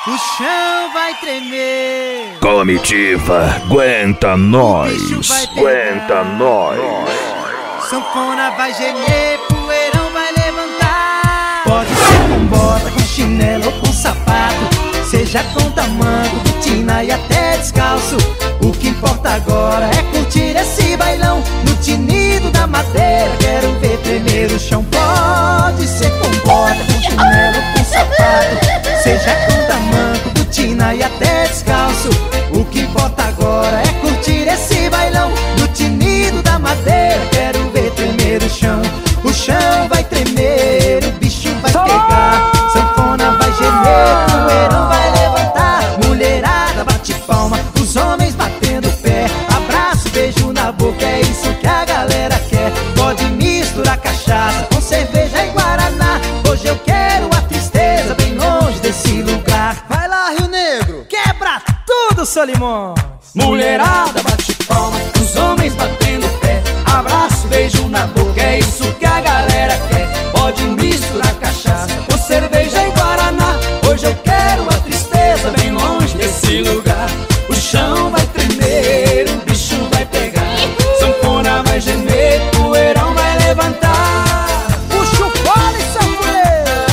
O chão vai tremer. Comitiva, aguenta nós, aguenta nós. Sanfona vai gemer, poeirão vai levantar. Pode ser com bota, com chinelo ou com sapato, seja com tamanco, botina e até descalço. O que importa agora é curtir esse bailão no tinido da madeira. Quero ver tremer o chão. Pode ser com bota, com chinelo ou com sapato, seja com tamanco, botina e até descalço. O que importa agora é curtir esse bailão no tinido da madeira. Quero ver tremer o chão. O chão vai tremer, o bicho vai pegar, sanfona vai gemer, poeirão vai levantar. Mulherada bate palma, os homens batendo pé, abraço, beijo na boca, é isso que a galera quer. Pode misturar cachaça com cerveja e guaraná. Hoje eu quero a tristeza bem longe desse lugar. Vai lá, Rio Negro, quebra tudo, Solimões. Mulherada bate palma, os homens batendo pé, abraço, beijo na boca, é isso que a galera quer. Pode misturar cachaça com cerveja e guaraná. Hoje eu quero a tristeza bem longe desse lugar. O chão vai tremer, o bicho vai pegar, sanfona vai gemer, poeirão vai levantar. Puxa o fole, sanfoneiro.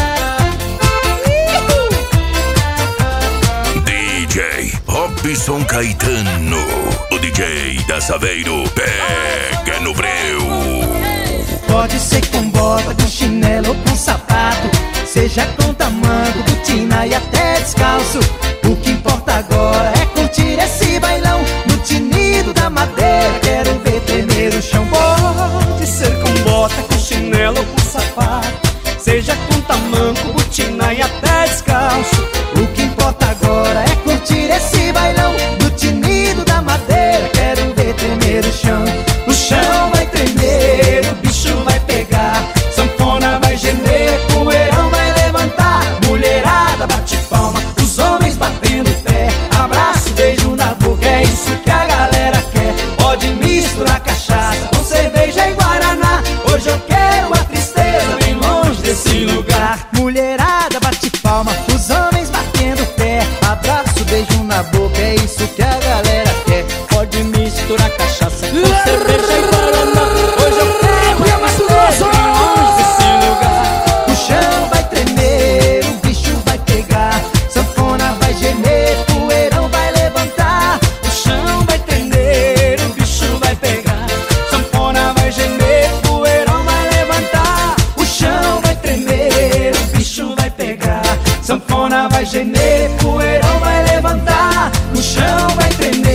DJ Robson Caetano, o DJ da Saveiro, pega no breu. Pode ser com bota, com chinelo ou com sapato, seja com tamanco, botina e até descalço. O que importa agora é curtir esse bailão no tinido da madeira. Quero ver tremer o chão. Pode ser com bota, com chinelo ou com sapato, seja com tamanco, botina e até descalço. O que importa agora é curtir esse bailão no tinido da madeira. Quero ver tremer o chão. O chão vai tremer, o bicho vai pegar, sanfona vai gemer, poeirão vai levantar. Mulherada bate palma, os homens batendo pé, abraço, beijo na boca, é isso que a galera quer. Pode misturar cachaça com cerveja e guaraná. Hoje eu quero a tristeza bem longe desse lugar. Mulherada bate palma, os homens batendo pé, abraço, beijo na boca, é isso que a galera quer. Pode misturar cachaça com cerveja e guaraná. Hoje eu quero a tristeza bem longe desse lugar. O chão vai tremer, o bicho vai pegar, sanfona vai gemer, poeirão vai levantar. O chão vai tremer, o bicho vai pegar, sanfona vai gemer, poeirão vai levantar. O chão vai tremer, o bicho vai pegar, sanfona vai gemer, poeirão vai levantar. O chão vai tremer.